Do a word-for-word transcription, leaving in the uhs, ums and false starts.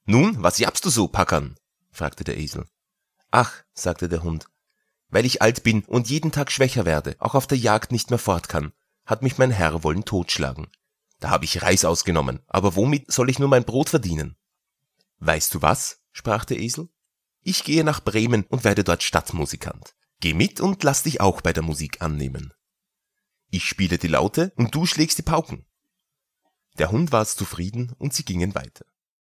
Nun, was jappst du so, Packerl? Fragte der Esel. Ach, sagte der Hund, weil ich alt bin und jeden Tag schwächer werde, auch auf der Jagd nicht mehr fort kann, hat mich mein Herr wollen totschlagen. Da habe ich Reis ausgenommen, aber womit soll ich nur mein Brot verdienen? Weißt du was? Sprach der Esel. Ich gehe nach Bremen und werde dort Stadtmusikant. Geh mit und lass dich auch bei der Musik annehmen. Ich spiele die Laute und du schlägst die Pauken. Der Hund war zufrieden und sie gingen weiter.